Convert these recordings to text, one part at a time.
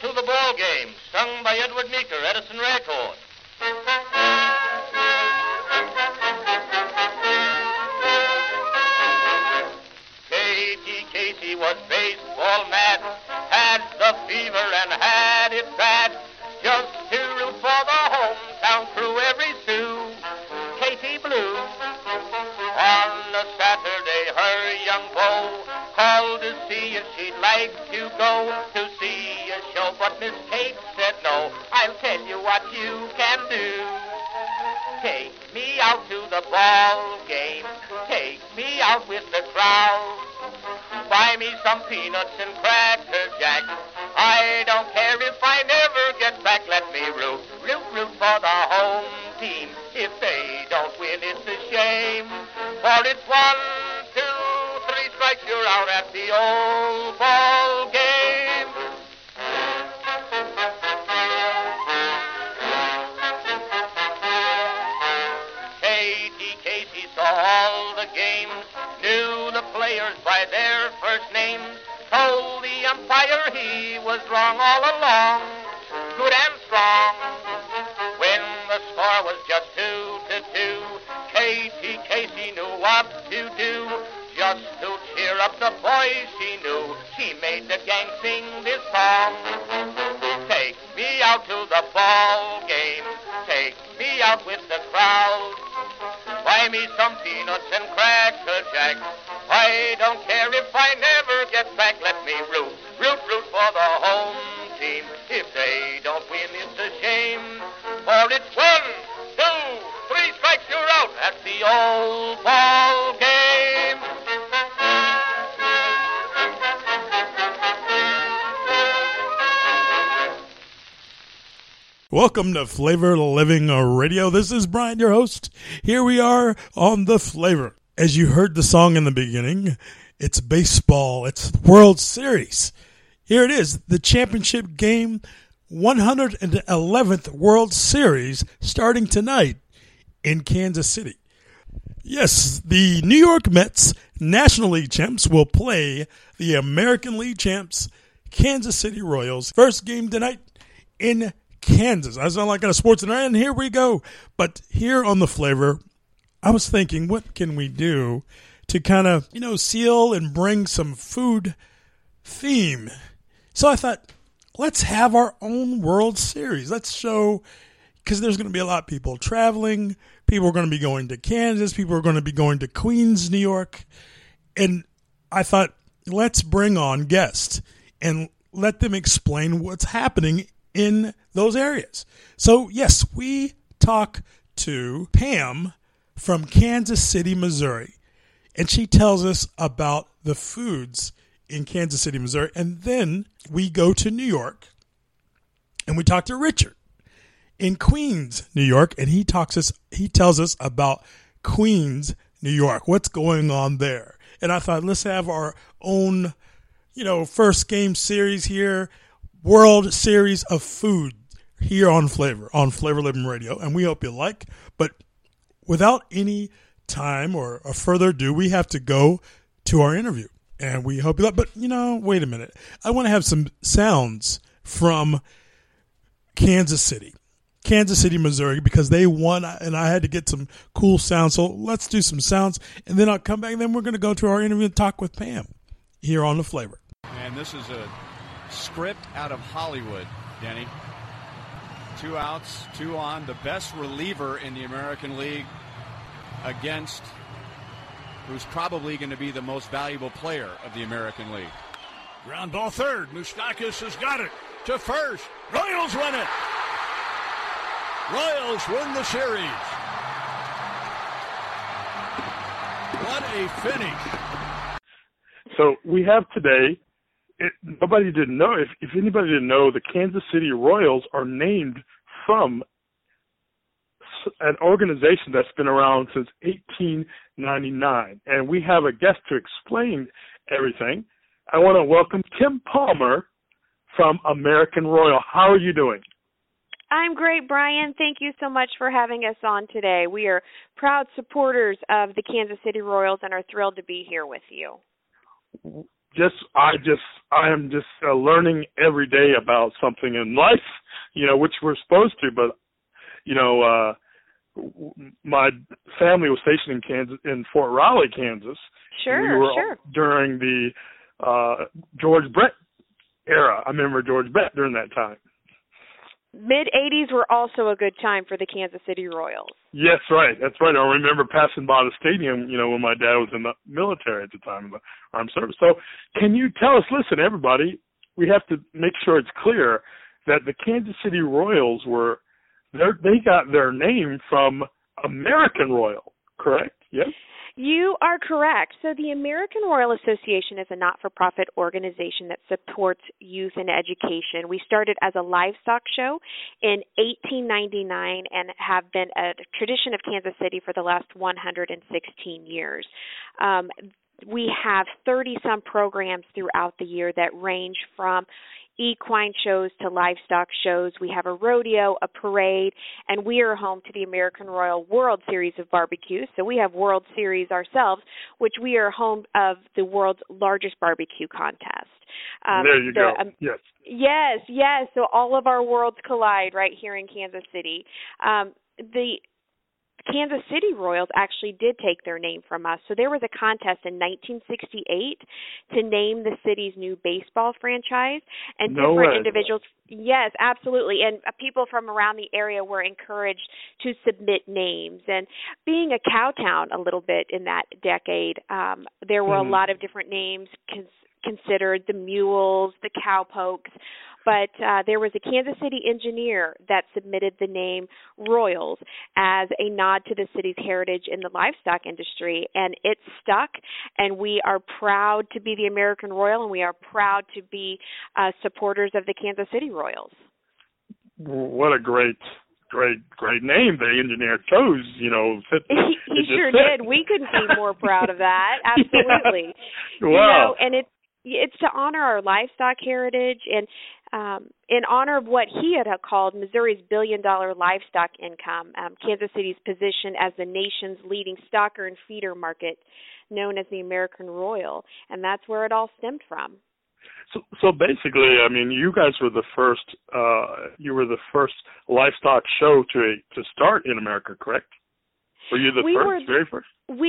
to the Ball Game, sung by Edward Meeker, Edison Record. Katie Casey was baseball mad, had the fever and had it bad, just to root for the hometown crew every Sue. Katie Blue. On a Saturday, her young beau called to see if she'd like to go to see a show, but Miss Kate said no. I'll tell you what you can do. Take me out to the ball game. Take me out with the crowd. Buy me some peanuts and Cracker Jack. I don't care if I never get back. Let me root for the home team. If they don't win, it's a shame. For it's 1, 2, 3 strikes, you're out at the old ball game. Katie Casey saw all the games, knew the players by their first names, told the umpire he was wrong all along, good and strong. When the score was just 2-2, Katie Casey knew what to do. Just to cheer up the boys she knew, she made the gang sing this song. Take me out to the ball game, take me out with the crowd. Buy me some peanuts and Cracker Jack. I don't care if I never get back. Let me root for the home team. If they don't win, it's a shame. For it's 1, 2, 3 strikes, you're out at the old ball game. Welcome to Flavor Living Radio. This is Brian, your host. Here we are on The Flavor. As you heard the song in the beginning, it's baseball. It's World Series. Here it is, the championship game, 111th World Series, starting tonight in Kansas City. Yes, the New York Mets, National League champs, will play the American League champs, Kansas City Royals. First game tonight in Kansas. I sound like a sports center, and here we go. But here on The Flavor, I was thinking, what can we do to kind of, seal and bring some food theme? So I thought, let's have our own World Series. Let's show, because there's going to be a lot of people traveling. People are going to be going to Kansas. People are going to be going to Queens, New York. And I thought, let's bring on guests and let them explain what's happening in those areas. So, yes, we talk to Pam from Kansas City, Missouri, and she tells us about the foods in Kansas City, Missouri. And then we go to New York, and we talk to Richard in Queens, New York, and he tells us about Queens, New York, what's going on there. And I thought, let's have our own, first game series here, World Series of food here on Flavor Living Radio, and we hope you like. But without any time or further ado, we have to go to our interview, and we hope you like. But wait a minute, I want to have some sounds from Kansas City, Missouri, because they won, and I had to get some cool sounds. So let's do some sounds, and then I'll come back, and then we're going to go to our interview and talk with Pam here on The Flavor. And this is a script out of Hollywood, Denny. 2 outs, 2 on, the best reliever in the American League against who's probably going to be the most valuable player of the American League. Ground ball third. Moustakas has got it to first. Royals win it. Royals win the series. What a finish. So we have today, nobody didn't know, if anybody didn't know, the Kansas City Royals are named from an organization that's been around since 1899. And we have a guest to explain everything. I want to welcome Kim Palmer from American Royal. How are you doing? I'm great, Brian. Thank you so much for having us on today. We are proud supporters of the Kansas City Royals and are thrilled to be here with you. I am just learning every day about something in life, which we're supposed to. But my family was stationed in Fort Riley, Kansas. Sure, we were sure. During the George Brett era. I remember George Brett during that time. Mid-'80s were also a good time for the Kansas City Royals. Yes, right. That's right. I remember passing by the stadium, when my dad was in the military at the time, in the armed service. So can you tell us, listen, everybody, we have to make sure it's clear that the Kansas City Royals they got their name from American Royal, correct? Yes? You are correct. So the American Royal Association is a not-for-profit organization that supports youth and education. We started as a livestock show in 1899 and have been a tradition of Kansas City for the last 116 years. We have 30-some programs throughout the year that range from equine shows to livestock shows. We have a rodeo, a parade, and we are home to the American Royal World Series of Barbecue. So we have World Series ourselves, which we are home of the world's largest barbecue contest. There you go. Yes. Yes. So all of our worlds collide right here in Kansas City. The Kansas City Royals actually did take their name from us. So there was a contest in 1968 to name the city's new baseball franchise, and different individuals. Yes, absolutely. And people from around the area were encouraged to submit names. And being a cow town a little bit in that decade, there were a lot of different names considered, the mules, the cowpokes. But there was a Kansas City engineer that submitted the name Royals as a nod to the city's heritage in the livestock industry, and it stuck, and we are proud to be the American Royal, and we are proud to be supporters of the Kansas City Royals. What a great name the engineer chose, He sure did. We couldn't be more proud of that. Absolutely. Yeah. Wow. And it's to honor our livestock heritage and in honor of what he had called Missouri's billion-dollar livestock income, Kansas City's position as the nation's leading stocker and feeder market, known as the American Royal, and that's where it all stemmed from. So basically, I mean, you guys were the first. You were the first livestock show to start in America, correct? Were you the very first?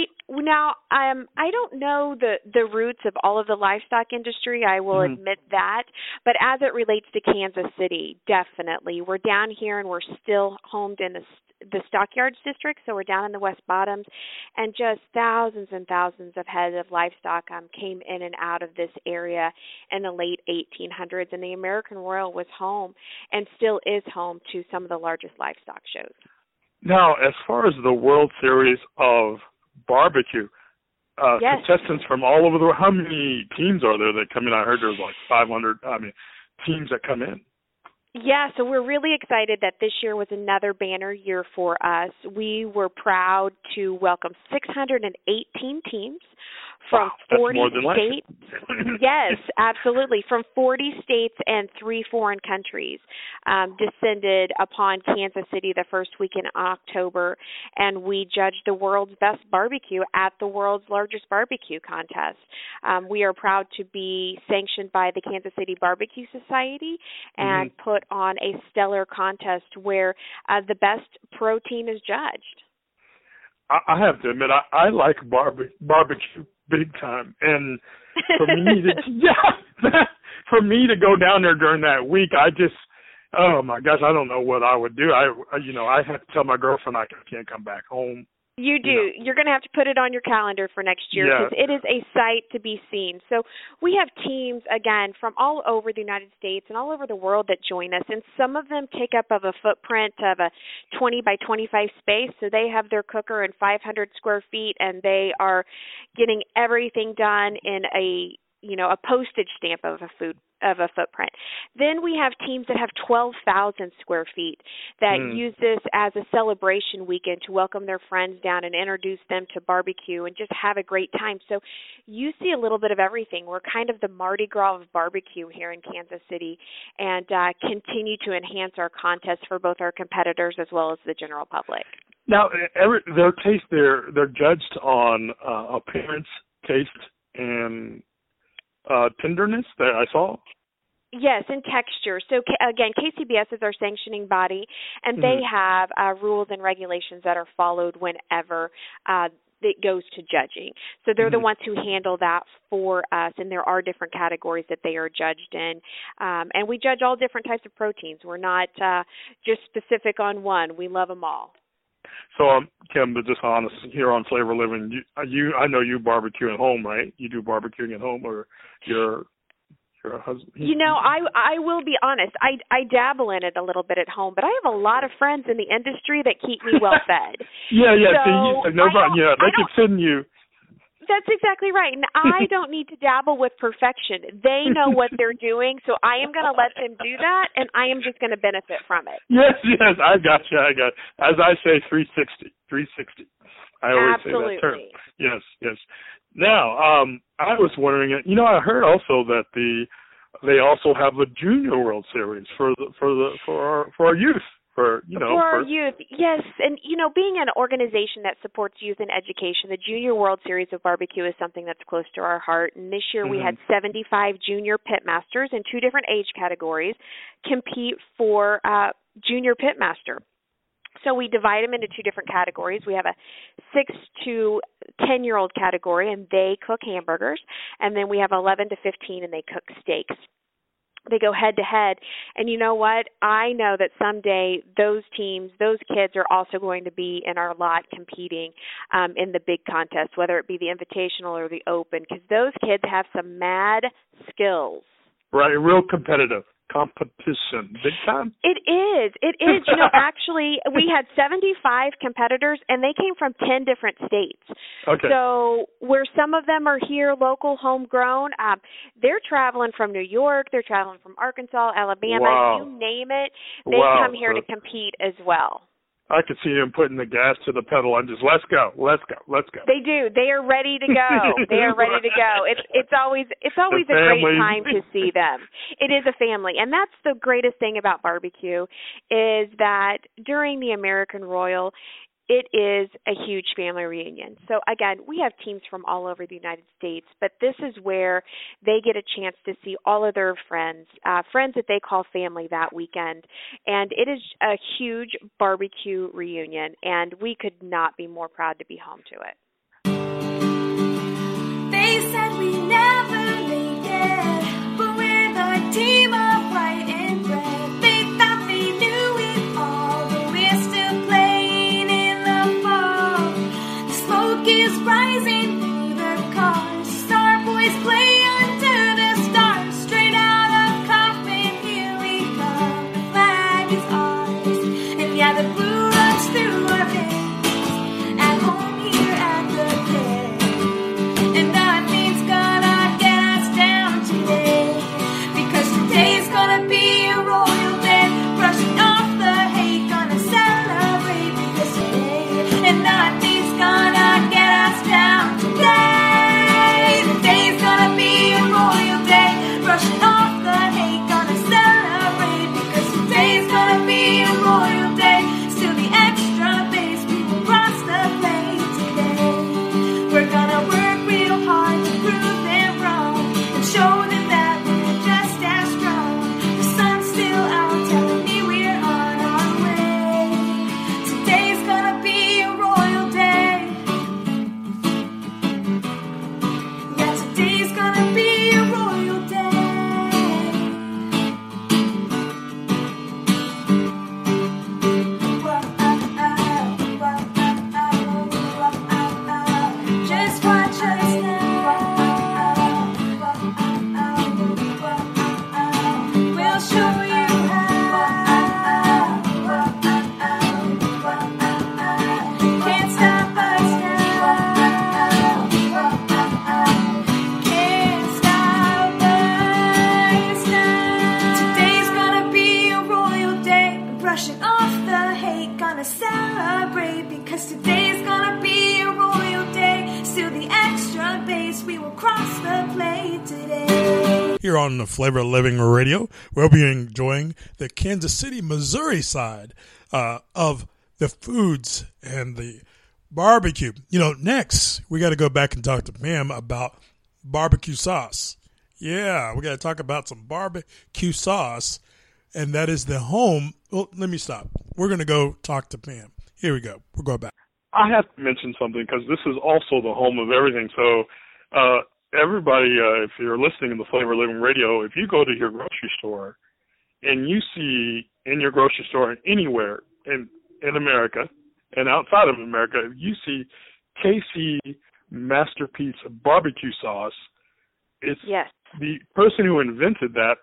I don't know the roots of all of the livestock industry. I will admit that, but as it relates to Kansas City, definitely we're down here and we're still homed in the Stockyards district, so we're down in the West Bottoms, and just thousands and thousands of heads of livestock came in and out of this area in the late 1800s, and the American Royal was home and still is home to some of the largest livestock shows. Now, as far as the World Series of Barbecue, yes. Contestants from all over the world, how many teams are there that come in? I heard there's like 500 teams that come in. Yeah, so we're really excited that this year was another banner year for us. We were proud to welcome 618 teams from 40 states. Yes, absolutely. From 40 states and 3 foreign countries descended upon Kansas City the first week in October, and we judged the world's best barbecue at the world's largest barbecue contest. We are proud to be sanctioned by the Kansas City Barbecue Society and put on a stellar contest where the best protein is judged. I have to admit, I like barbecue big time, and for me to go down there during that week, oh my gosh, I don't know what I would do. I have to tell my girlfriend I can't come back home. You do. You're going to have to put it on your calendar for next year because it is a sight to be seen. So we have teams, again, from all over the United States and all over the world that join us, and some of them take up of a footprint of a 20 by 25 space, so they have their cooker in 500 square feet, and they are getting everything done in a postage stamp of a footprint. Then we have teams that have 12,000 square feet that use this as a celebration weekend to welcome their friends down and introduce them to barbecue and just have a great time. So you see a little bit of everything. We're kind of the Mardi Gras of barbecue here in Kansas City, and continue to enhance our contests for both our competitors as well as the general public. Now, they're judged on appearance, taste, and tenderness that I saw. Yes, and texture. So again, KCBS is our sanctioning body, and they have rules and regulations that are followed whenever it goes to judging. So they're the ones who handle that for us, and there are different categories that they are judged in. And we judge all different types of proteins. We're not just specific on one. We love them all. So, Kim, but just honest, here on Flavor Living, I know you barbecue at home, right? You do barbecuing at home, or your husband? You know, I will be honest. I dabble in it a little bit at home, but I have a lot of friends in the industry that keep me well fed. Yeah. So no problem. Yeah, they can send you. That's exactly right. And I don't need to dabble with perfection. They know what they're doing, so I am going to let them do that, and I am just going to benefit from it. Yes, I got you. As I say, 360. I always Absolutely. say that term. Yes. Now, I was wondering, I heard also that they also have a Junior World Series for our youth. For our youth, yes. And, being an organization that supports youth and education, the Junior World Series of Barbecue is something that's close to our heart. And this year we had 75 junior pitmasters in 2 different age categories compete for Junior Pitmaster. So we divide them into 2 different categories. We have a 6 to 10-year-old category, and they cook hamburgers. And then we have 11 to 15, and they cook steaks. They go head-to-head. And you know what? I know that someday those teams, those kids are also going to be in our lot competing in the big contest, whether it be the Invitational or the Open, because those kids have some mad skills. Right, real competition. Big time? It is. Actually, we had 75 competitors, and they came from 10 different states. Okay. So where some of them are here, local, homegrown, they're traveling from New York, they're traveling from Arkansas, Alabama, you name it. They come here to compete as well. I could see them putting the gas to the pedal and just let's go. They do. They are ready to go. It's always a great time to see them. It is a family, and that's the greatest thing about barbecue is that during the American Royal, it is a huge family reunion. So again, we have teams from all over the United States, but this is where they get a chance to see all of their friends that they call family that weekend. And it is a huge barbecue reunion, and we could not be more proud to be home to it. They said we never make it, but we're the team of white and red. They thought they knew it all, but we're still playing in the fall. The smoke is rising through the cars. Star boys play under the stars. Straight out of Kaufman, here we come. The flag is ours, and yeah, the blue runs through our veins. At home here at the pit, and nothing's gonna get us down today, because today's gonna be a royal day. Brushing off the hate, gonna celebrate because today, and nothing's gonna get us down today. Today's gonna be a royal day. Brushing off the hate, gonna celebrate because today's gonna be a royal day. Still the extra base, we will cross the plate today. We're gonna work real hard to prove them wrong and show them that we're just as strong. The sun's still out, telling me we're on our way. Today's gonna be a royal day. Yeah, today's gonna be a royal day. Just watch us now. We'll show you how. Can't stop us now. Can't stop us now. Today's gonna be a royal day. Brushing off the hate, gonna celebrate because today's gonna be a royal day. Still the extra base, we will cross the plate today. Here on the Flavor of Living Radio, we'll be enjoying the Kansas City, Missouri side of the foods and the barbecue. Next, we got to go back and talk to Pam about barbecue sauce. Yeah, we got to talk about some barbecue sauce, and that is the home. Well, let me stop. We're going to go talk to Pam. Here we go. We'll go back. I have to mention something because this is also the home of everything. So everybody, if you're listening to the Flavor Living Radio, if you go to your grocery store and you see in your grocery store anywhere in America and outside of America, if you see KC Masterpiece Barbecue Sauce, it's the person who invented that.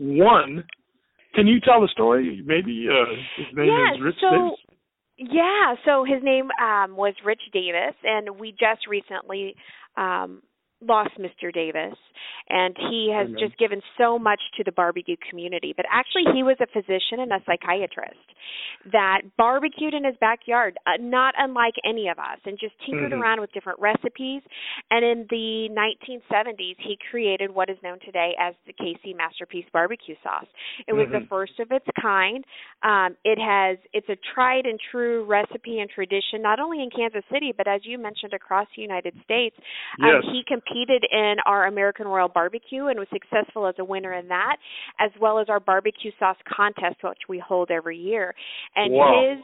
Can you tell the story? Maybe his name is Rich Davis? Yeah, so his name was Rich Davis, and we just recently lost Mr. Davis, and he has just given so much to the barbecue community. But actually, he was a physician and a psychiatrist that barbecued in his backyard, not unlike any of us, and just tinkered around with different recipes. And in the 1970s, he created what is known today as the KC Masterpiece Barbecue Sauce. It was the first of its kind. It's a tried and true recipe and tradition, not only in Kansas City, but as you mentioned, across the United States. He competed in our American Royal Barbecue and was successful as a winner in that, as well as our barbecue sauce contest, which we hold every year. And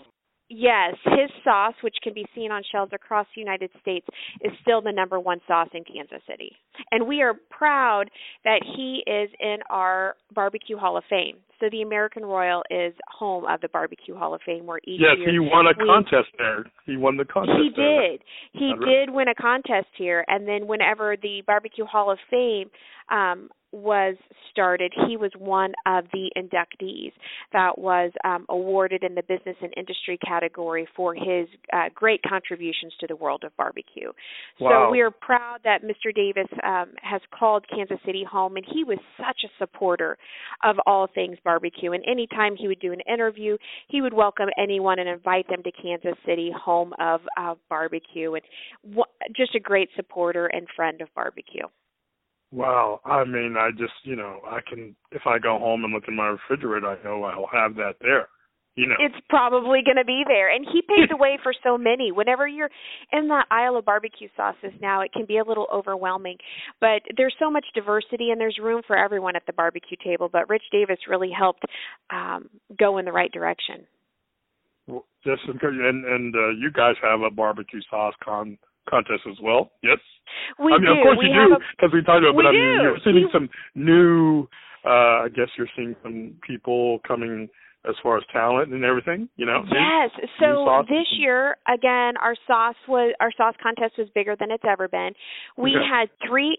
his sauce, which can be seen on shelves across the United States, is still the number one sauce in Kansas City. And we are proud that he is in our Barbecue Hall of Fame. So the American Royal is home of the Barbecue Hall of Fame, where each year... Yes, he won a contest there. He won the contest He did. He did win a contest here. And then whenever the Barbecue Hall of Fame was started, he was one of the inductees that was awarded in the business and industry category for his great contributions to the world of barbecue. Wow. So we are proud that Mr. Davis has called Kansas City home, and he was such a supporter of all things barbecue. And anytime he would do an interview, he would welcome anyone and invite them to Kansas City, home of barbecue, and just a great supporter and friend of barbecue. Wow. I mean, I just, I can, if I go home and look in my refrigerator, I know I'll have that there. It's probably going to be there. And he paved the way for so many. Whenever you're in that aisle of barbecue sauces now, it can be a little overwhelming. But there's so much diversity, and there's room for everyone at the barbecue table. But Rich Davis really helped go in the right direction. Well, and you guys have a barbecue sauce contest as well, yes? We do. Of course you do, because we talked about it, but you're seeing some new, I guess you're seeing some people coming as far as talent and everything, Yes. So this year, again, our sauce contest was bigger than it's ever been. We had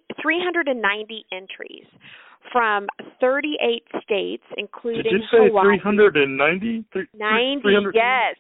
390 entries from 38 states, including Did you say Hawaii. 390? 300? Yes.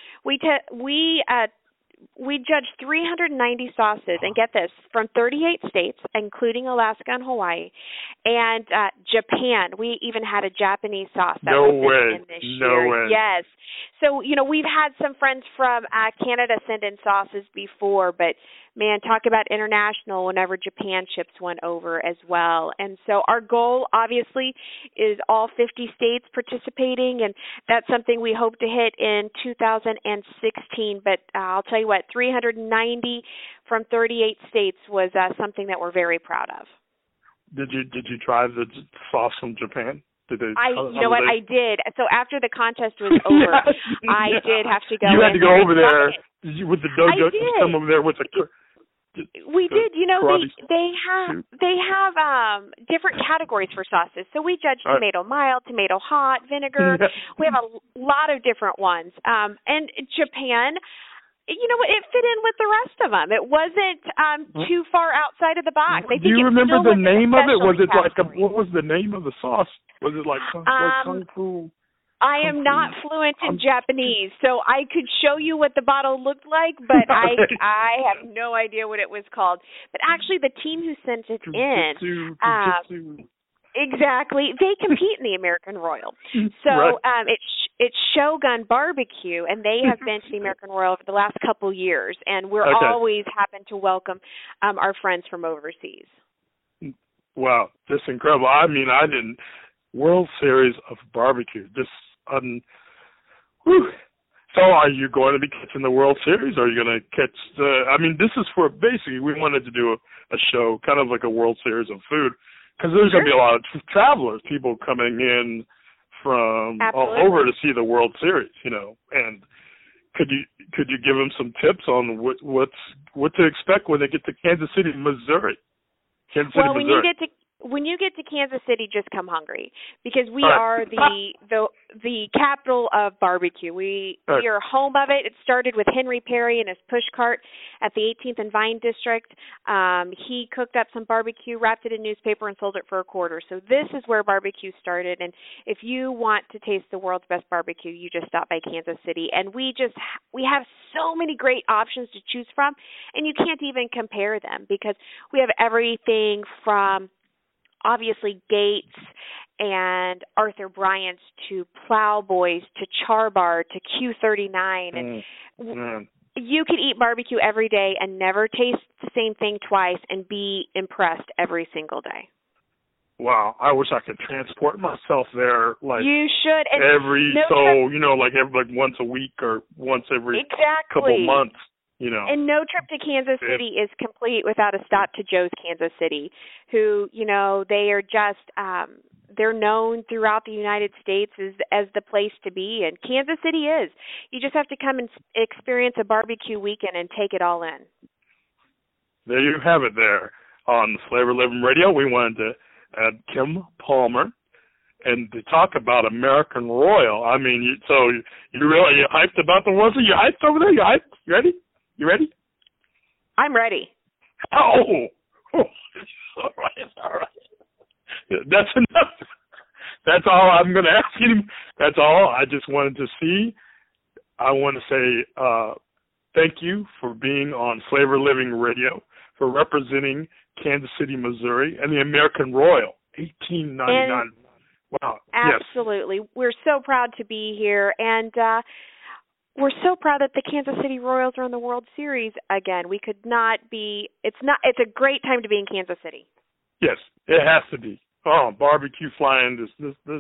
We judged 390 sauces, and get this, from 38 states, including Alaska and Hawaii, and Japan. We even had a Japanese sauce that was in this year. No way. Yes. So, we've had some friends from Canada send in sauces before, but, man, talk about international whenever Japan ships one over as well. And so our goal, obviously, is all 50 states participating, and that's something we hope to hit in 2016. But I'll tell you what, 390 from 38 states was something that we're very proud of. Did you try the sauce from Japan? I did. So after the contest was over, I did have to go. You had to go over there with the dojo. Come over there with the. We did. They have different categories for sauces. So we judged tomato mild, tomato hot, vinegar. We have a lot of different ones. And Japan, it fit in with the rest of them. It wasn't too far outside of the box. Do you remember the name of it? Was it what was the name of the sauce? Was it like Kung Fu? I am not fluent in Japanese, so I could show you what the bottle looked like, but I have no idea what it was called. But actually, the team who sent it in, exactly, they compete in the American Royal. So it's Shogun Barbecue, and they have been to the American Royal for the last couple years, and we're always happen to welcome our friends from overseas. Wow, that's incredible. I mean, I didn't. World Series of Barbecue. So are you going to be catching the World Series? Are you going to catch this is for, basically, we wanted to do a show, kind of like a World Series of food. because there's going to be a lot of travelers, people coming in from all over to see the World Series, and could you give them some tips on what to expect when they get to Kansas City, Missouri? When you get to Kansas City, just come hungry, because we are the capital of barbecue. We are home of it. It started with Henry Perry and his push cart at the 18th and Vine District. He cooked up some barbecue, wrapped it in newspaper, and sold it for $0.25. So this is where barbecue started. And if you want to taste the world's best barbecue, you just stop by Kansas City. And we have so many great options to choose from, and you can't even compare them, because we have everything from obviously Gates and Arthur Bryant's to Plowboys to Char Bar to Q39. And you can eat barbecue every day and never taste the same thing twice and be impressed every single day. Wow, I wish I could transport myself there. You should. And like once a week or once every couple months. And no trip to Kansas City is complete without a stop to Joe's Kansas City, who, they are just, they're known throughout the United States as the place to be, and Kansas City is. You just have to come and experience a barbecue weekend and take it all in. There you have it there on Flavor Living Radio. We wanted to add Kim Palmer and to talk about American Royal. I mean, you hyped about the World Series? You hyped over there? You hyped? You ready? You ready? I'm ready. Oh. All right. That's enough. That's all I'm going to ask you. That's all. I just wanted to see. I want to say thank you for being on Flavor Living Radio, for representing Kansas City, Missouri, and the American Royal, 1899. Wow. Absolutely. Yes. We're so proud to be here, and we're so proud that the Kansas City Royals are in the World Series again. We could not be. It's a great time to be in Kansas City. Yes, it has to be. Oh, barbecue flying, that.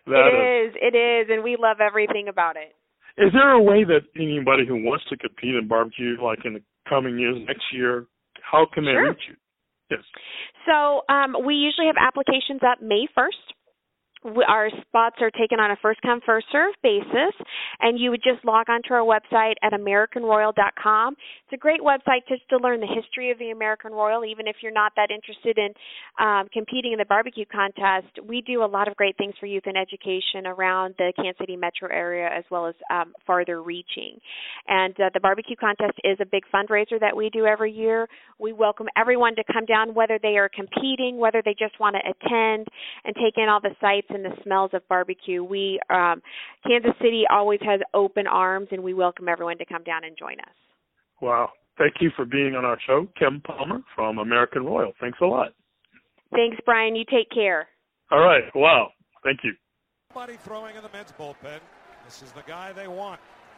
It is, and we love everything about it. Is there a way that anybody who wants to compete in barbecue, like in the coming years, next year, how can they reach you? Yes. So we usually have applications up May 1st. Our spots are taken on a first-come, first-served basis, and you would just log onto our website at AmericanRoyal.com. It's a great website just to learn the history of the American Royal, even if you're not that interested in competing in the barbecue contest. We do a lot of great things for youth and education around the Kansas City metro area, as well as farther reaching. And the barbecue contest is a big fundraiser that we do every year. We welcome everyone to come down, whether they are competing, whether they just want to attend and take in all the sights and the smells of barbecue. Kansas City always has open arms, and we welcome everyone to come down and join us. Wow. Thank you for being on our show, Kim Palmer from American Royal. Thanks a lot. Thanks, Brian. You take care. All right. Wow. Thank you. Somebody throwing in the men's bullpen. This is the guy they want.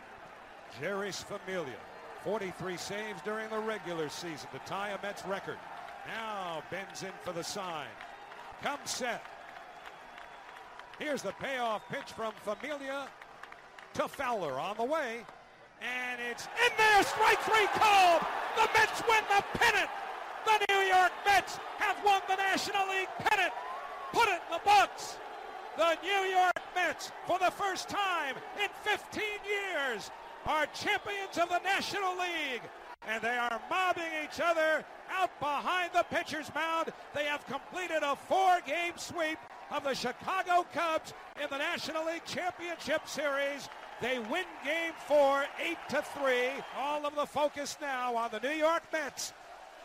Jeurys Familia. 43 saves during the regular season to tie a Mets record. Now bends in for the sign. Comes set. Here's the payoff pitch from Familia to Fowler on the way. And it's in there. Strike three called. The Mets win the pennant. The New York Mets have won the National League pennant. Put it in the books. The New York Mets, for the first time in 15 years, are champions of the National League. And they are mobbing each other out behind the pitcher's mound. They have completed a 4-game sweep of the Chicago Cubs in the National League Championship Series. They win Game 4, 8-3. All of the focus now on the New York Mets.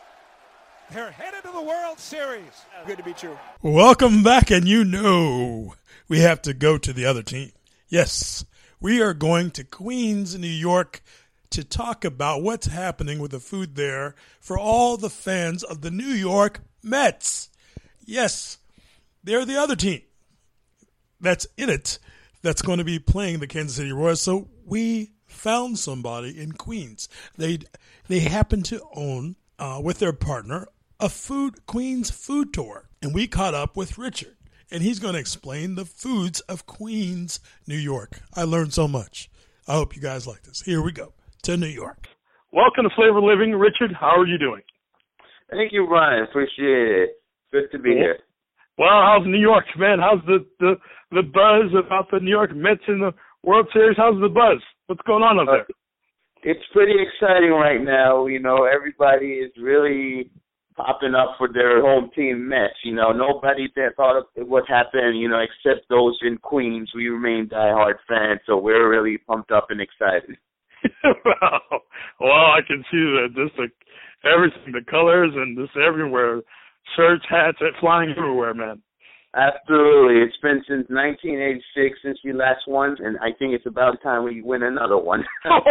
They're headed to the World Series. Good to be true. Welcome back, and we have to go to the other team. Yes, we are going to Queens, New York, to talk about what's happening with the food there for all the fans of the New York Mets. Yes, they're the other team that's in it that's going to be playing the Kansas City Royals. So we found somebody in Queens. They happen to own, with their partner, a Queens food tour. And we caught up with Richard, and he's going to explain the foods of Queens, New York. I learned so much. I hope you guys like this. Here we go to New York. Welcome to Flavor Living. Richard, how are you doing? Thank you, Brian. Appreciate it. Good to be here. Well, how's New York, man? How's the buzz about the New York Mets in the World Series? How's the buzz? What's going on up there? It's pretty exciting right now. You know, everybody is really popping up for their home team Mets. You know, nobody that thought of what happened, you know, except those in Queens. We remain diehard fans, so we're really pumped up and excited. Well, I can see that just everything, the colors and just everywhere, shirts, hats, flying everywhere, man. Absolutely. It's been since 1986 since we last won, and I think it's about time we win another one.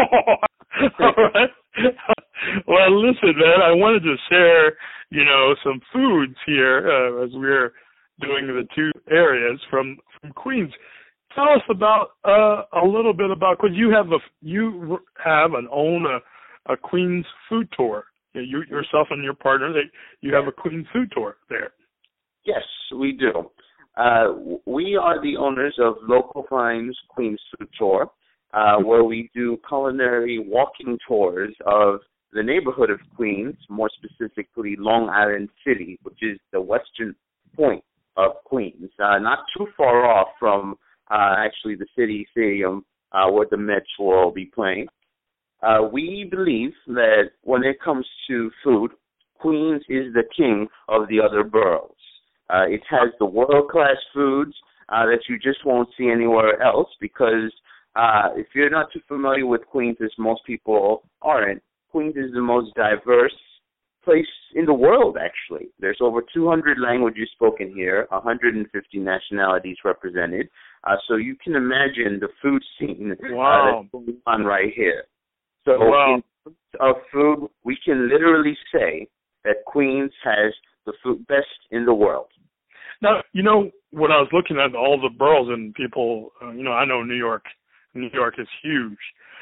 All right. Well, listen, man, I wanted to share, you know, some foods here as we're doing the two areas from Queens. Tell us about a little bit about, because you have and own a Queens food tour. You yourself and your partner, you have a Queens food tour there. Yes, we do. We are the owners of Local Finds Queens Food Tour, where we do culinary walking tours of the neighborhood of Queens, more specifically Long Island City, which is the western point of Queens, not too far off from actually the City Stadium where the Mets will be playing. We believe that when it comes to food, Queens is the king of the other boroughs. It has the world-class foods that you just won't see anywhere else because if you're not too familiar with Queens, as most people aren't, Queens is the most diverse place in the world, actually. There's over 200 languages spoken here, 150 nationalities represented. So you can imagine the food scene that's going on right here. So in terms of food, we can literally say that Queens has the food best in the world. Now, you know, when I was looking at all the boroughs and people, you know, I know New York is huge.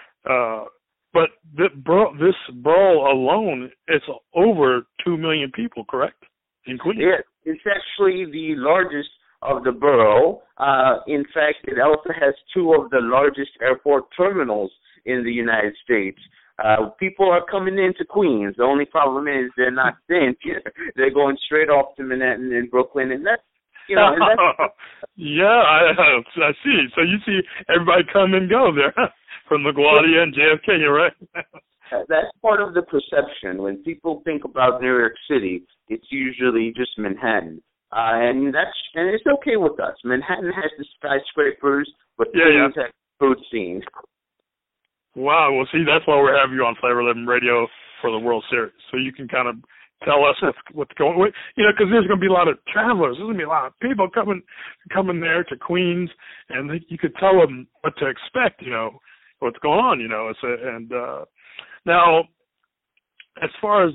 But this borough alone, it's over 2 million people, correct? In Queens? Yeah, it's actually the largest of the borough. In fact, it also has two of the largest airport terminals in the United States. People are coming into Queens. The only problem is they're not staying here. They're going straight off to Manhattan and Brooklyn, and that's, you know. And that's yeah, I see. So you see everybody come and go there from LaGuardia and JFK. You're right. That's part of the perception. When people think about New York City, it's usually just Manhattan. And it's okay with us. Manhattan has the skyscrapers, but Queens has food scenes. Wow. Well, see, that's why we're having you on Flavor 11 Radio for the World Series, so you can kind of tell us what's going on. You know, because there's going to be a lot of travelers. There's going to be a lot of people coming there to Queens, and you could tell them what to expect, you know, what's going on, you know. Now, as far as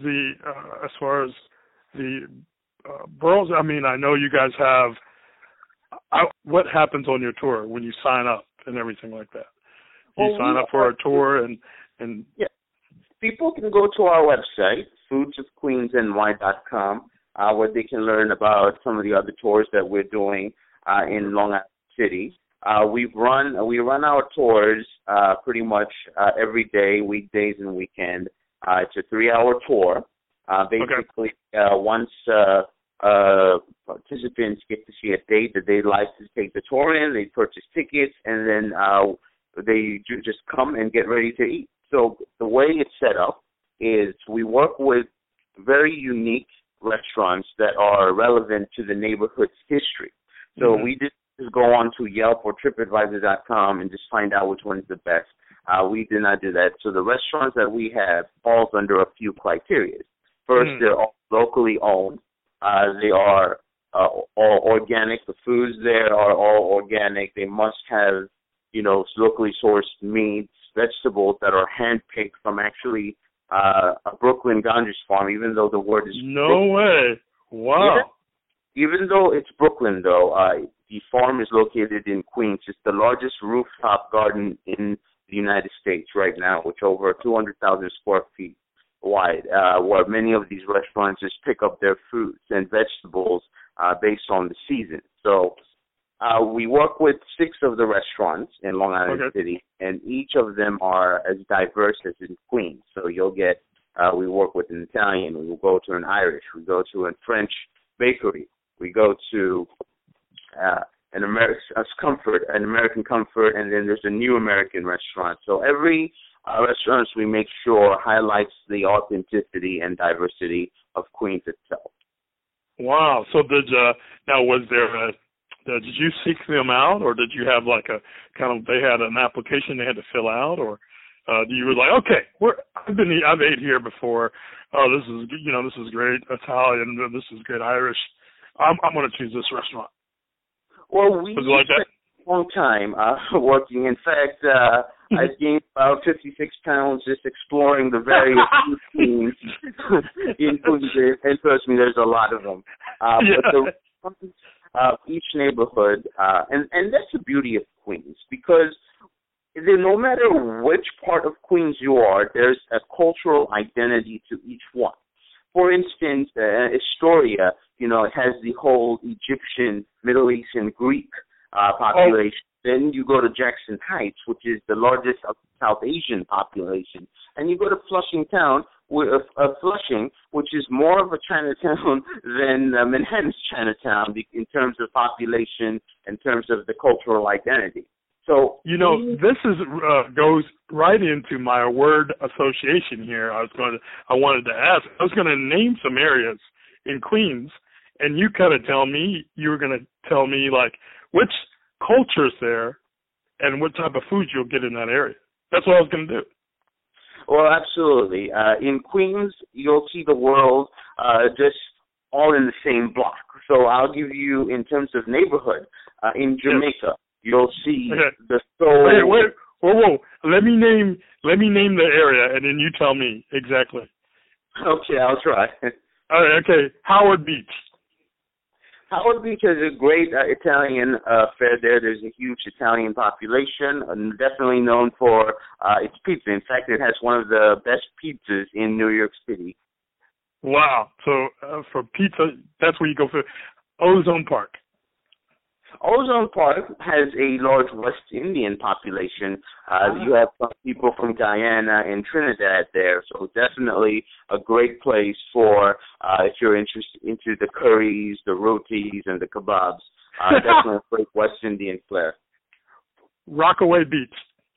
the boroughs, I mean, I know you guys have. What happens on your tour when you sign up and everything like that? You sign up for a tour and yeah. People can go to our website, foodsofqueensny.com, where they can learn about some of the other tours that we're doing in Long Island City. We run our tours pretty much every day, weekdays and weekend. It's a 3-hour tour. Basically, once participants get to see a date that they'd like to take the tour in, they purchase tickets, and then they just come and get ready to eat. So the way it's set up is we work with very unique restaurants that are relevant to the neighborhood's history. So we just go on to Yelp or TripAdvisor.com and just find out which one is the best. We did not do that. So the restaurants that we have falls under a few criteria. First, they're all locally owned. They are all organic. The foods there are all organic. They must have, you know, locally sourced meats, vegetables that are handpicked from actually a Brooklyn Ganges farm, even though the word is no Brooklyn. way. Wow. Even though it's Brooklyn, though, the farm is located in Queens. It's the largest rooftop garden in the United States right now, which over 200,000 square feet wide, where many of these restaurants just pick up their fruits and vegetables based on the season. So we work with 6 of the restaurants in Long Island City, and each of them are as diverse as in Queens. So you'll get, we work with an Italian, we will go to an Irish, we go to a French bakery, We go to an American Comfort, and then there's a New American Restaurant. So every restaurant we make sure highlights the authenticity and diversity of Queens itself. Wow. So did you seek them out, or did you have like a kind of, they had an application they had to fill out, or you were like, okay, I've ate here before. Oh, this is great Italian. This is great Irish. I'm going to choose this restaurant. Well, we was it like that? spent a long time working. In fact, I gained about 56 pounds just exploring the various cuisines in Queens. And trust me, there's a lot of them. But each neighborhood, and that's the beauty of Queens, because no matter which part of Queens you are, there's a cultural identity to each one. For instance, Astoria, it has the whole Egyptian, Middle Eastern, Greek population. Then you go to Jackson Heights, which is the largest of South Asian population. And you go to Flushing, which is more of a Chinatown than Manhattan's Chinatown in terms of population, in terms of the cultural identity. So this goes right into my word association here. I wanted to ask. I was going to name some areas in Queens, and you were going to tell me like which culture's there and what type of food you'll get in that area. That's what I was going to do. Well, absolutely. In Queens, you'll see the world just all in the same block. So I'll give you, in terms of neighborhood, in Jamaica, you'll see the soul. Wait, whoa! Let me name the area, and then you tell me exactly. Okay, I'll try. All right. Okay, Howard Beach. Howard Beach is a great Italian fare there. There's a huge Italian population, and definitely known for its pizza. In fact, it has one of the best pizzas in New York City. Wow. So for pizza, that's where you go for Ozone Park. Ozone Park has a large West Indian population. You have some people from Guyana and Trinidad there, so definitely a great place for if you're interested into the curries, the rotis, and the kebabs. Definitely a great West Indian flair. Rockaway Beach.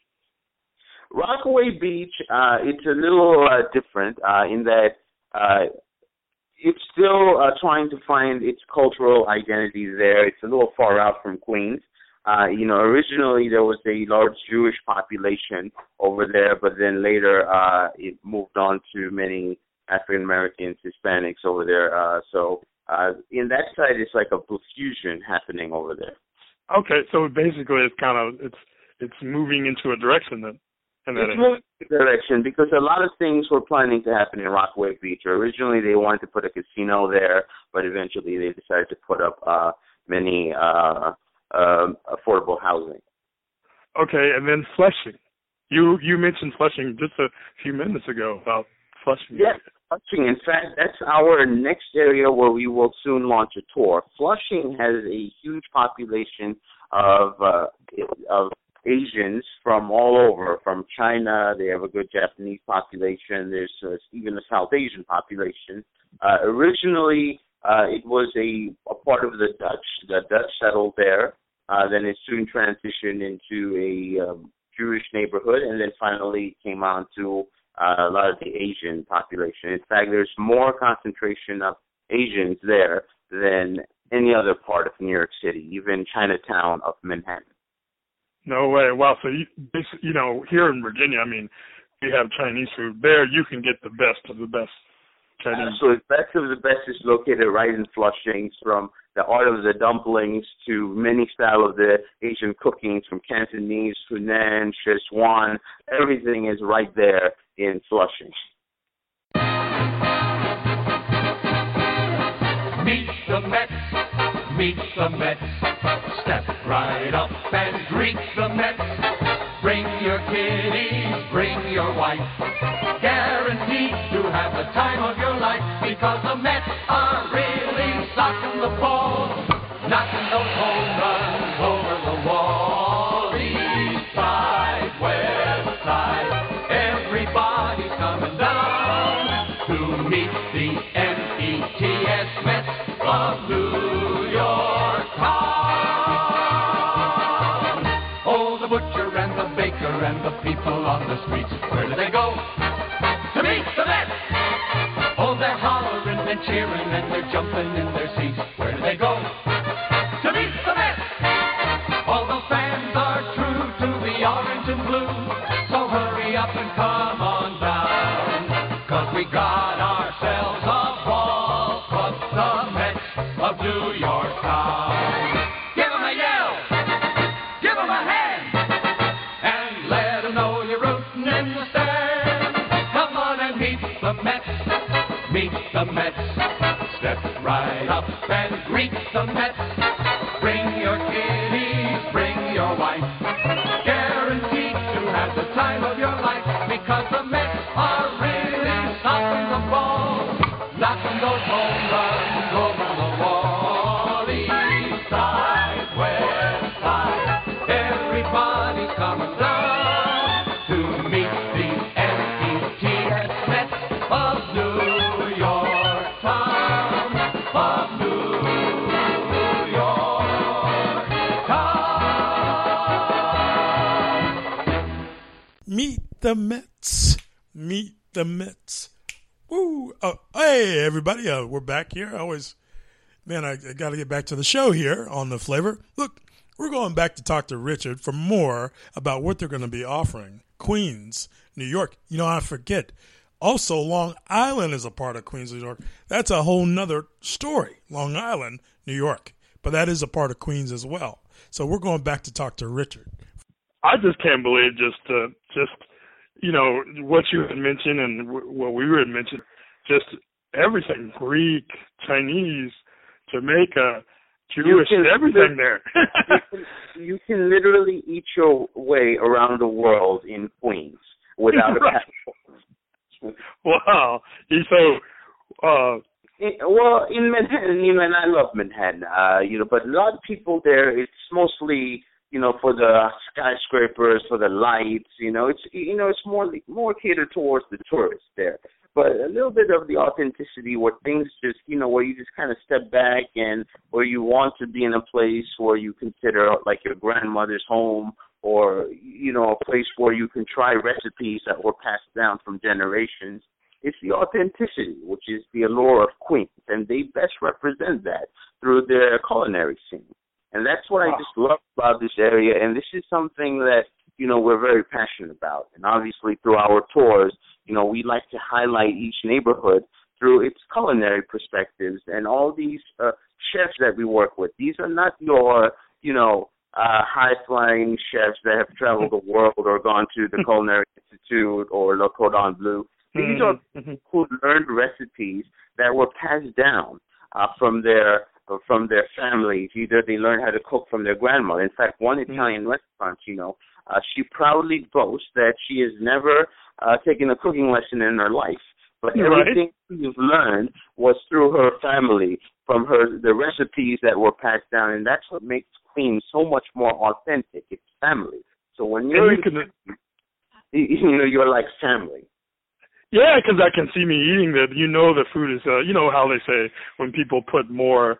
Rockaway Beach, it's a little different in that it's still trying to find its cultural identity there. It's a little far out from Queens. Originally there was a large Jewish population over there, but then later it moved on to many African Americans, Hispanics over there. So in that side, it's like a fusion happening over there. Okay, so basically it's moving into a direction then. It's moving in a direction because a lot of things were planning to happen in Rockaway Beach. Originally, they wanted to put a casino there, but eventually they decided to put up many affordable housing. Okay, and then Flushing. You mentioned Flushing just a few minutes ago about Flushing. Yes, Flushing. In fact, that's our next area where we will soon launch a tour. Flushing has a huge population of Asians from all over, from China. They have a good Japanese population. There's even a South Asian population. Originally, it was a part of the Dutch. The Dutch settled there. Then it soon transitioned into a Jewish neighborhood, and then finally came on to a lot of the Asian population. In fact, there's more concentration of Asians there than any other part of New York City, even Chinatown of Manhattan. No way. Wow. So, here in Virginia, we have Chinese food. There you can get the best of the best Chinese. So the best of the best is located right in Flushing, from the art of the dumplings to many style of the Asian cooking, from Cantonese, Hunan, Szechuan. Everything is right there in Flushing. Meet the Mets, meet the Mets. Step right up and greet the Mets. Bring your kiddies, bring your wife. Guaranteed to have the time of your life, because the Mets are really socking the ball, knocking those home runs over the wall. East side, west side, everybody's coming down to meet the METS Mets of New the butcher and the baker and the people on the streets. Where do they go? To meet the Mets! Oh, they're hollering and cheering and they're jumping in their seats. Where do they go? To meet the Mets! All the fans are true to the orange and blue. So hurry up and come on down. 'Cause we got ourselves a ball for the Mets of New York town. Give 'em a yell! Give 'em a hand! And let 'em know you're rooting in the stand. Come on and meet the Mets. Meet the Mets. Step right up and greet the Mets. Bring your kiddies, bring your wife. Guaranteed to have the time of your life, because the Mets are really stopping the ball, knocking those home runs over the wall. East side, west side, everybody's coming down to meet the M-E-T-S Mets of New York town, of New York town. Meet the Mets. Meet the Mets. Woo. Oh, hey, everybody. We're back here. I got to get back to the show here on The Flavor. Look, we're going back to talk to Richard for more about what they're going to be offering. Queens, New York. You know, I forget. Also, Long Island is a part of Queens, New York. That's a whole nother story. Long Island, New York. But that is a part of Queens as well. So we're going back to talk to Richard. I just can't believe just what you had mentioned and what we had mentioned, just everything, Greek, Chinese, Jamaica, Jewish, everything there. you can literally eat your way around the world in Queens without a passport. Wow. So, in Manhattan, and I love Manhattan, but a lot of people there, it's mostly, for the skyscrapers, for the lights, it's more catered towards the tourists there. But a little bit of the authenticity where things just, where you just kind of step back and where you want to be in a place where you consider like your grandmother's home, or, a place where you can try recipes that were passed down from generations. It's the authenticity, which is the allure of Queens, and they best represent that through their culinary scene. And that's what I just love about this area, and this is something that, we're very passionate about. And obviously through our tours, we like to highlight each neighborhood through its culinary perspectives, and all these chefs that we work with. These are not your, high-flying chefs that have traveled the world or gone to the Culinary Institute or Le Cordon Bleu. These are people who learned recipes that were passed down from their families. Either they learned how to cook from their grandmother. In fact, one Italian restaurant, she proudly boasts that she has never taken a cooking lesson in her life. But everything she's learned was through her family, from the recipes that were passed down, and that's what makes Queens so much more authentic. It's family. So when you're you're like family. Yeah, because I can see me eating that. The food is, how they say when people put more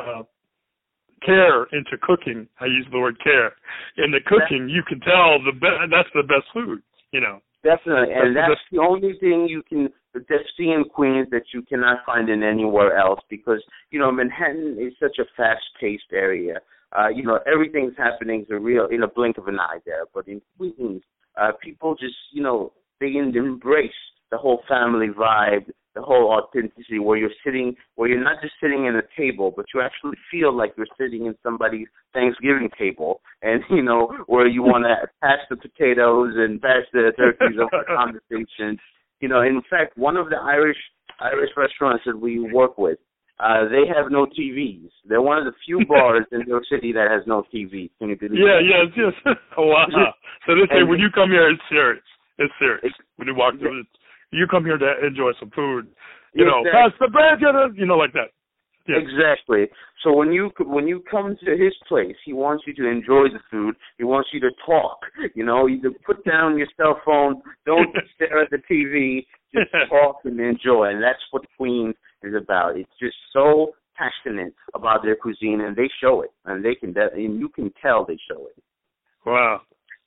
care into cooking. I use the word care. In the cooking, you can tell that's the best food, Definitely, and that's the only thing you can see in Queens that you cannot find in anywhere else, because, Manhattan is such a fast-paced area. Everything's happening in a blink of an eye there. But in Queens, people just, they embrace the whole family vibe, the whole authenticity, where you're not just sitting at a table, but you actually feel like you're sitting in somebody's Thanksgiving table, and, where you want to pass the potatoes and pass the turkeys over the conversation. In fact, one of the Irish restaurants that we work with, they have no TVs. They're one of the few bars in New York City that has no TV. Can you believe that? Yes. Oh, wow. So they say when you come here, it's serious. It's serious. When you walk through it, you come here to enjoy some food. Pass the bread, like that. Yes. Exactly. So when you come to his place, he wants you to enjoy the food. He wants you to talk. You to put down your cell phone. Don't stare at the TV. Just talk and enjoy. And that's what Queens is about. It's just so passionate about their cuisine, and they show it. And and you can tell they show it. Wow.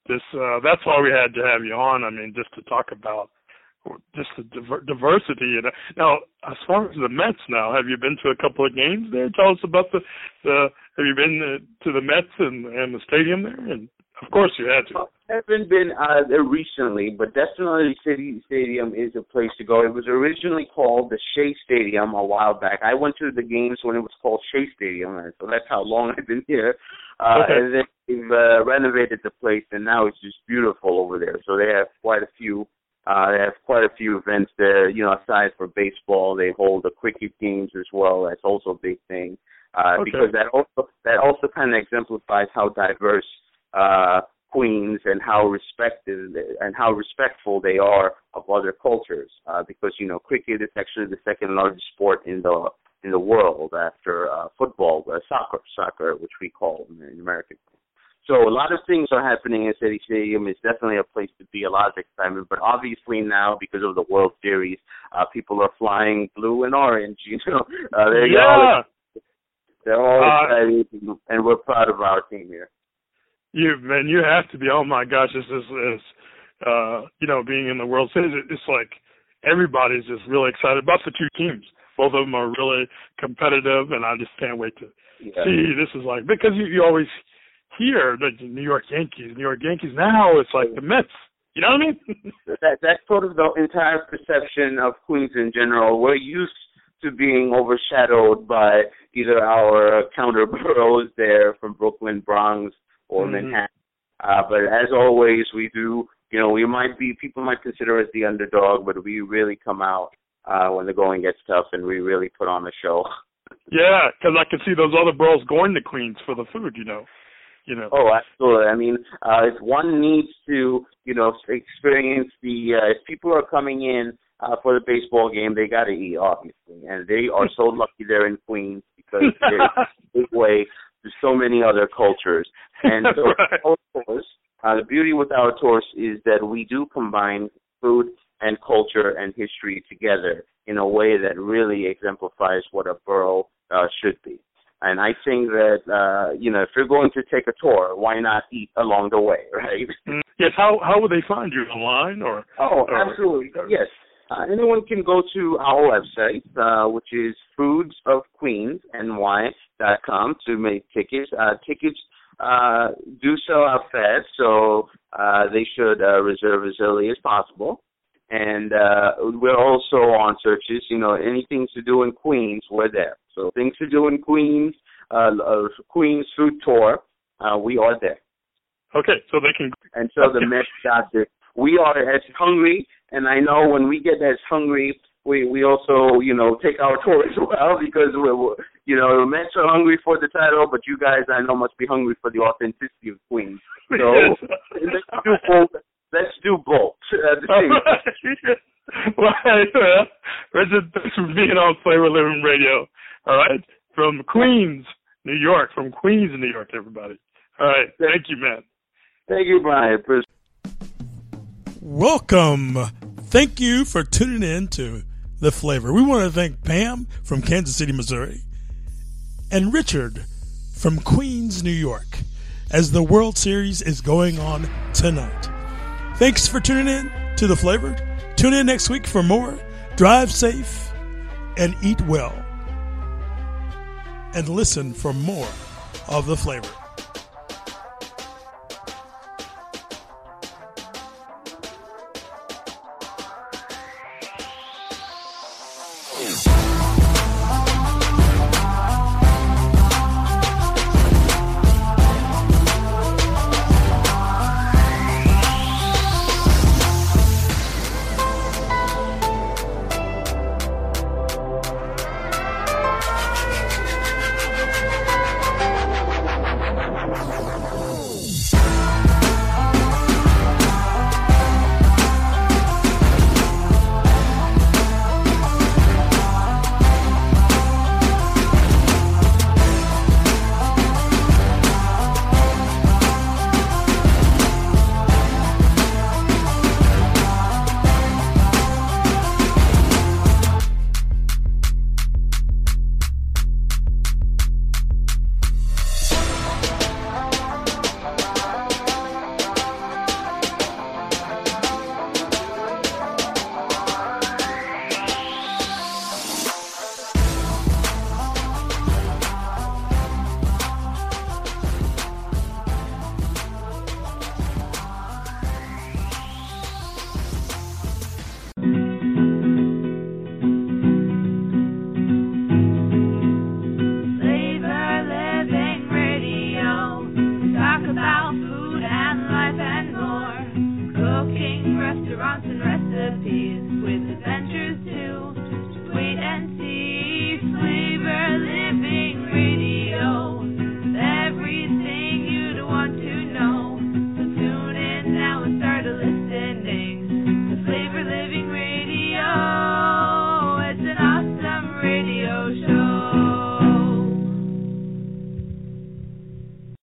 that's why we had to have you on. I mean, just to talk about just the diversity. And now, as far as the Mets, now, have you been to a couple of games there? Tell us about the. Have you been to the Mets and the stadium there? And of course, you had to. I haven't been there recently, but definitely City Stadium is a place to go. It was originally called the Shea Stadium a while back. I went to the games when it was called Shea Stadium, so that's how long I've been here. Okay. And then they've renovated the place, and now it's just beautiful over there. So they have quite a few. They have quite a few events there. You know, aside from baseball, they hold the cricket games as well. That's also a big thing because that also kind of exemplifies how diverse Queens and how respectful they are of other cultures. Because cricket is actually the second largest sport in the world after football, soccer, which we call in American. So a lot of things are happening in City Stadium. It's definitely a place to be, a lot of excitement. But obviously now, because of the World Series, people are flying blue and orange. They're all excited, and we're proud of our team here. You have to be. Oh my gosh, this is being in the World Series. It's like everybody's just really excited about the two teams. Both of them are really competitive, and I just can't wait to see. This is like, because you always hear the New York Yankees. Now it's like the Mets. You know what I mean? That's sort of the entire perception of Queens in general. We're used to being overshadowed by either our counter boroughs there from Brooklyn, Bronx, or Manhattan. But as always, we do, people might consider us the underdog, but we really come out when the going gets tough, and we really put on a show. Yeah, because I can see those other boroughs going to Queens for the food, Oh, absolutely. I mean, if one needs to, experience if people are coming in for the baseball game, they got to eat, obviously. And they are so lucky they're in Queens because they're a big way to so many other cultures. And so, of course, the beauty with our tours is that we do combine food and culture and history together in a way that really exemplifies what a borough should be. And I think that, if you're going to take a tour, why not eat along the way, right? Yes. How would they find you? Online or? Oh, absolutely. Yes. Anyone can go to our website, which is foodsofqueensny.com to make tickets. Tickets do sell out fast, so they should reserve as early as possible. And we're also on searches, anything to do in Queens, we're there. So things to do in Queens, Queens Food Tour, we are there. Okay, so they can. And so the Mets got this. We are as hungry, and I know when we get as hungry, we also, take our tour as well, because the Mets are hungry for the title, but you guys, I know, must be hungry for the authenticity of Queens. So let's do both. Richard, thanks for being on Flavor Living Radio. All right, from Queens, New York. Everybody. All right, thank you, man. Thank you, Brian. Welcome. Thank you for tuning in to The Flavor. We want to thank Pam from Kansas City, Missouri, and Richard from Queens, New York, as the World Series is going on tonight. Thanks for tuning in to The Flavor. Tune in next week for more. Drive safe and eat well. And listen for more of The Flavor.